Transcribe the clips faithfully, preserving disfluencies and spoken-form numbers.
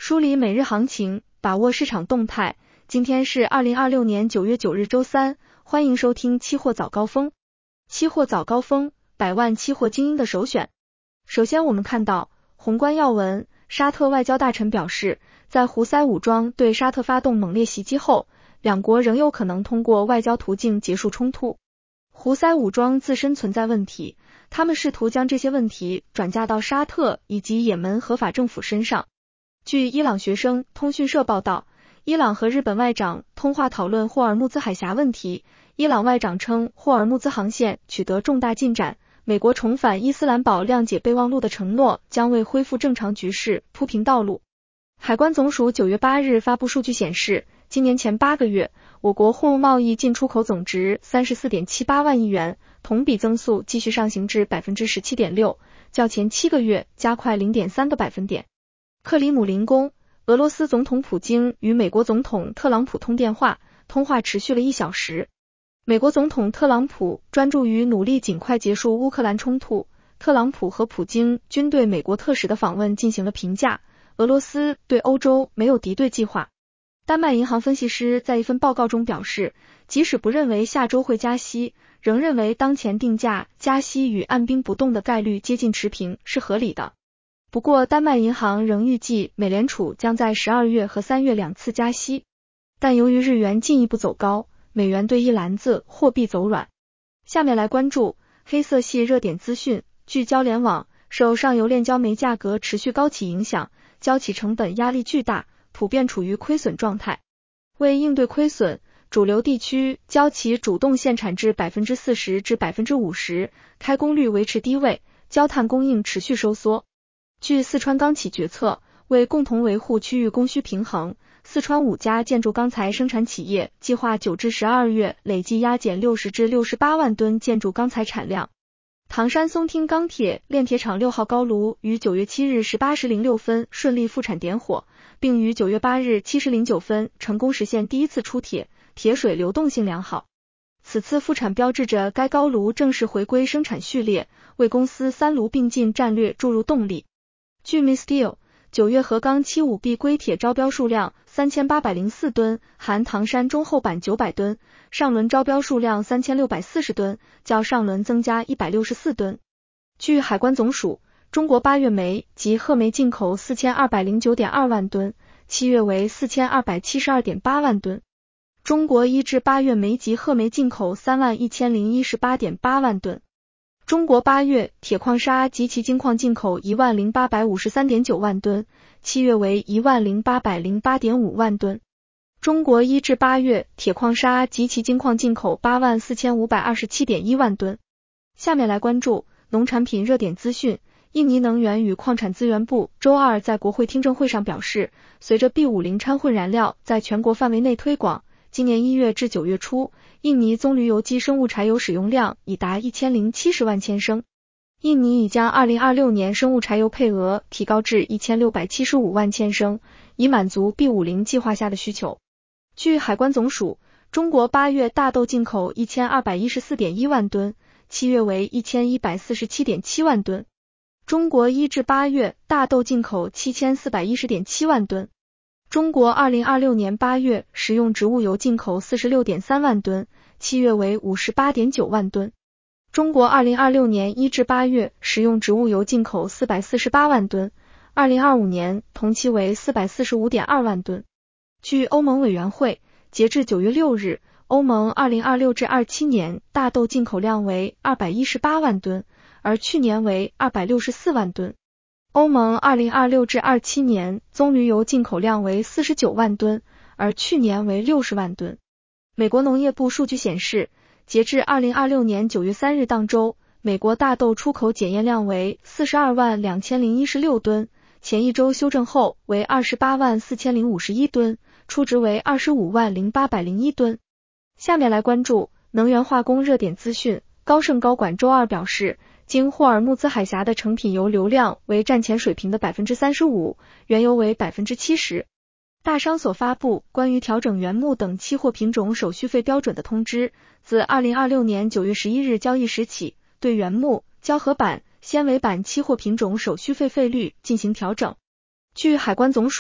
梳理每日行情，把握市场动态。今天是二零二六年九月九日周三，欢迎收听期货早高峰。期货早高峰，百万期货精英的首选。首先我们看到宏观要闻，沙特外交大臣表示，在胡塞武装对沙特发动猛烈袭击后，两国仍有可能通过外交途径结束冲突。胡塞武装自身存在问题，他们试图将这些问题转嫁到沙特以及也门合法政府身上。据伊朗学生通讯社报道，伊朗和日本外长通话讨论霍尔木兹海峡问题，伊朗外长称霍尔木兹航线取得重大进展，美国重返伊斯兰堡谅解备忘录的承诺将为恢复正常局势铺平道路。海关总署九月八日发布数据显示，今年前八个月，我国货物贸易进出口总值 三十四点七八万亿元，同比增速继续上行至 百分之十七点六， 较前七个月加快 零点三个百分点。克里姆林宫，俄罗斯总统普京与美国总统特朗普通电话，通话持续了一小时。美国总统特朗普专注于努力尽快结束乌克兰冲突，特朗普和普京均对美国特使的访问进行了评价，俄罗斯对欧洲没有敌对计划。丹麦银行分析师在一份报告中表示，即使不认为下周会加息，仍认为当前定价加息与按兵不动的概率接近持平是合理的。不过丹麦银行仍预计美联储将在十二月和三月两次加息，但由于日元进一步走高，美元对一篮子货币走软。下面来关注黑色系热点资讯。据交联网，受上游炼焦煤价格持续高企影响，交企成本压力巨大，普遍处于亏损状态。为应对亏损，主流地区交企主动限产至 百分之四十 至 百分之五十， 开工率维持低位，焦炭供应持续收缩。据四川钢企决策，为共同维护区域供需平衡，四川五家建筑钢材生产企业计划九至十二月累计压减六十至六十八万吨建筑钢材产量。唐山松汀钢铁炼铁厂六号高炉于九月七日十八时零六分顺利复产点火，并于九月八日七时零九分成功实现第一次出铁，铁水流动性良好。此次复产标志着该高炉正式回归生产序列，为公司三炉并进战略注入动力。据 Misteel， 九月合钢七五 B 硅铁招标数量三千八百零四吨，含唐山中厚板九百吨，上轮招标数量三千六百四十吨，较上轮增加一百六十四吨。据海关总署，中国八月煤及褐煤进口 四千二百零九点二万吨，七月为 四千二百七十二点八万吨。中国一至八月煤及褐煤进口 三万一千零一十八点八万吨。中国八月铁矿砂及其精矿进口 一万零八百五十三点九万吨，七月为 一万零八百零八点五万吨。中国一至八月铁矿砂及其精矿进口 八万四千五百二十七点一万吨。下面来关注农产品热点资讯。印尼能源与矿产资源部周二在国会听证会上表示，随着 B 五十 掺混燃料在全国范围内推广，今年一月至九月初，印尼棕榈油基生物柴油使用量已达一千零七十万千升。印尼已将二零二六年生物柴油配额提高至一千六百七十五万千升，以满足 B 五十 计划下的需求。据海关总署，中国八月大豆进口 一千二百一十四点一万吨，七月为 一千一百四十七点七万吨。中国一至八月大豆进口 七千四百一十点七万吨。中国二零二六年八月食用植物油进口 四十六点三万吨，七月为 五十八点九万吨。中国二零二六年一至八月食用植物油进口四百四十八万吨，二零二五年同期为 四百四十五点二万吨。据欧盟委员会，截至九月六日，欧盟二零二六至二七年大豆进口量为二百一十八万吨，而去年为二百六十四万吨。欧盟二零二六至二七年棕榈油进口量为四十九万吨，而去年为六十万吨。美国农业部数据显示，截至二零二六年九月三日当周，美国大豆出口检验量为四十二万两千零一十六吨，前一周修正后为二十八万四千零五十一吨，初值为二十五万零八百零一吨。下面来关注能源化工热点资讯。高盛高管周二表示，经霍尔木兹海峡的成品油流量为战前水平的 百分之三十五， 原油为 百分之七十。大商所发布关于调整原木等期货品种手续费标准的通知，自二零二六年九月十一日交易时起，对原木、胶合板、纤维板期货品种手续费费率进行调整。据海关总署，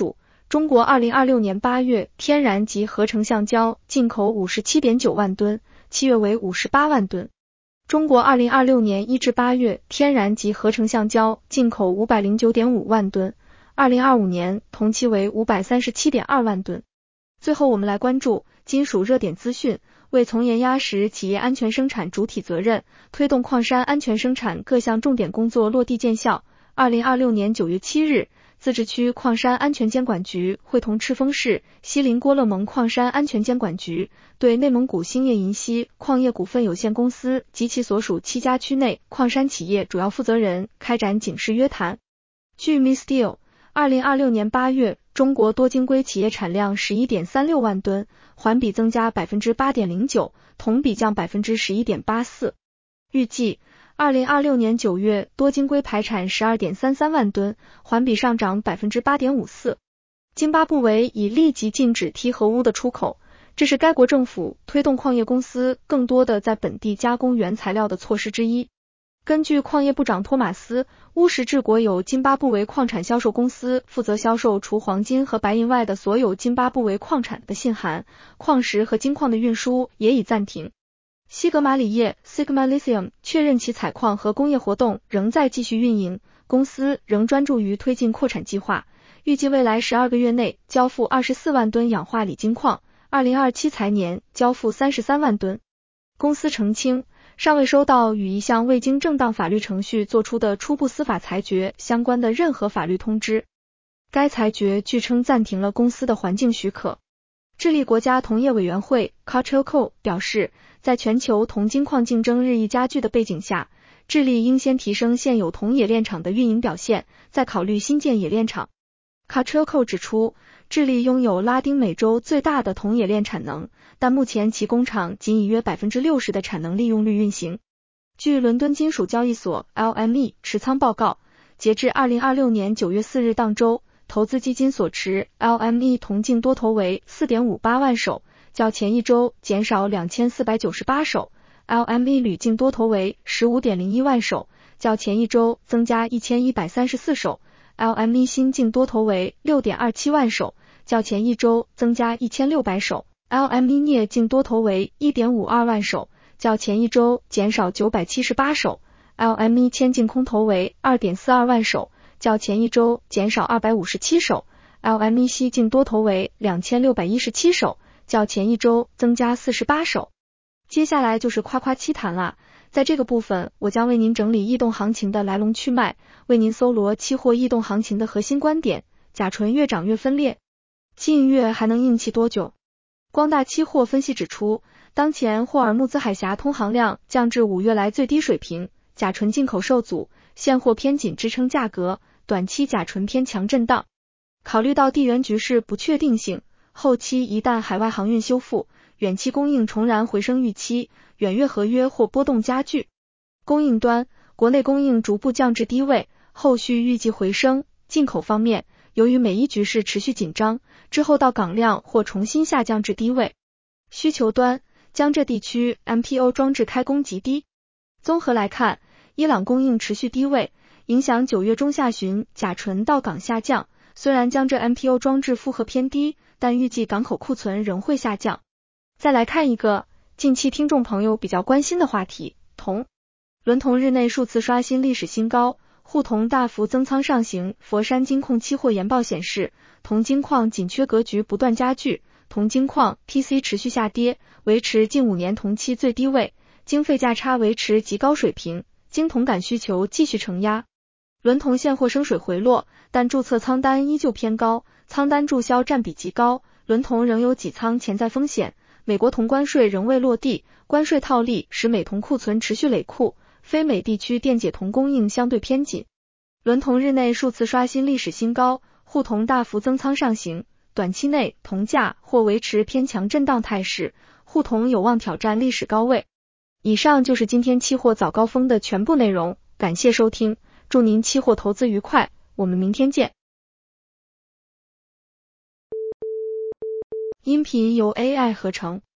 中国二零二六年八月天然及合成橡胶进口 五十七点九万吨，七月为五十八万吨。中国二零二六年一至八月天然及合成橡胶进口 五百零九点五万吨，二零二五年同期为 五百三十七点二万吨。最后我们来关注金属热点资讯，为从严压实企业安全生产主体责任，推动矿山安全生产各项重点工作落地见效。二零二六年九月七日，自治区矿山安全监管局会同赤峰市锡林郭勒盟矿山安全监管局，对内蒙古兴业银锡矿业股份有限公司及其所属七家区内矿山企业主要负责人开展警示约谈。据 MISTEAL， 二零二六年八月，中国多晶硅企业产量 十一点三六万吨，环比增加 百分之八点零九， 同比降 百分之十一点八四。预计二零二六年九月，多晶硅排产 十二点三三万吨，环比上涨 百分之八点五四。津巴布韦已立即禁止锑和钨的出口，这是该国政府推动矿业公司更多的在本地加工原材料的措施之一。根据矿业部长托马斯·乌什治国有津巴布韦矿产销售公司负责销售除黄金和白银外的所有津巴布韦矿产的信函，矿石和金矿的运输也已暂停。西格玛锂业 Sigma Lithium 确认其采矿和工业活动仍在继续运营，公司仍专注于推进扩产计划，预计未来十二个月内交付二十四万吨氧化锂金矿，二零二七财年交付三十三万吨。公司澄清，尚未收到与一项未经正当法律程序作出的初步司法裁决相关的任何法律通知。该裁决据称暂停了公司的环境许可。智利国家铜业委员会 Codelco 表示，在全球铜金矿竞争日益加剧的背景下，智利应先提升现有铜冶炼厂的运营表现，再考虑新建冶炼厂。Codelco 指出，智利拥有拉丁美洲最大的铜冶炼产能，但目前其工厂仅以约 百分之六十 的产能利用率运行。据伦敦金属交易所 L M E 持仓报告，截至二零二六年九月四日当周，投资基金所持 L M E 铜净多头为 四点五八万手，较前一周减少两千四百九十八手。L M E 铝净多头为 十五点零一万手，较前一周增加一千一百三十四手。L M E 锌净多头为 六点二七万手，较前一周增加一千六百手。L M E 镍净多头为 一点五二万手，较前一周减少九百七十八手。L M E 铅净空头为 二点四二万手，较前一周减少二百五十七手。L M E 锡净多头为两千六百一十七手，较前一周增加四十八手。接下来就是夸夸七谈啦，在这个部分我将为您整理异动行情的来龙去脉，为您搜罗期货异动行情的核心观点。甲醇越涨越分裂，近月还能硬气多久？光大期货分析指出，当前霍尔木兹海峡通航量降至五月来最低水平，甲醇进口受阻，现货偏紧支撑价格，短期甲醇偏强震荡。考虑到地缘局势不确定性，后期一旦海外航运修复，远期供应重燃回升预期，远月合约或波动加剧。供应端，国内供应逐步降至低位，后续预计回升。进口方面，由于美伊局势持续紧张，之后到港量或重新下降至低位。需求端，江浙地区 M P O 装置开工极低。综合来看，伊朗供应持续低位，影响九月中下旬甲醇到港下降。虽然江浙 M P O 装置负荷偏低，但预计港口库存仍会下降。再来看一个近期听众朋友比较关心的话题，铜。伦铜日内数次刷新历史新高，沪铜大幅增仓上行。佛山金控期货研报显示，铜金矿紧缺格局不断加剧，铜金矿 P C 持续下跌，维持近五年同期最低位，经费价差维持极高水平，精铜感需求继续承压。伦铜现货升水回落，但注册仓单依旧偏高，仓单注销占比极高，伦铜仍有挤仓潜在风险。美国铜关税仍未落地，关税套利使美铜库存持续累库，非美地区电解铜供应相对偏紧。伦铜日内数次刷新历史新高，沪铜大幅增仓上行，短期内铜价或维持偏强震荡态势，沪铜有望挑战历史高位。以上就是今天期货早高峰的全部内容，感谢收听，祝您期货投资愉快，我们明天见。音频由 A I 合成。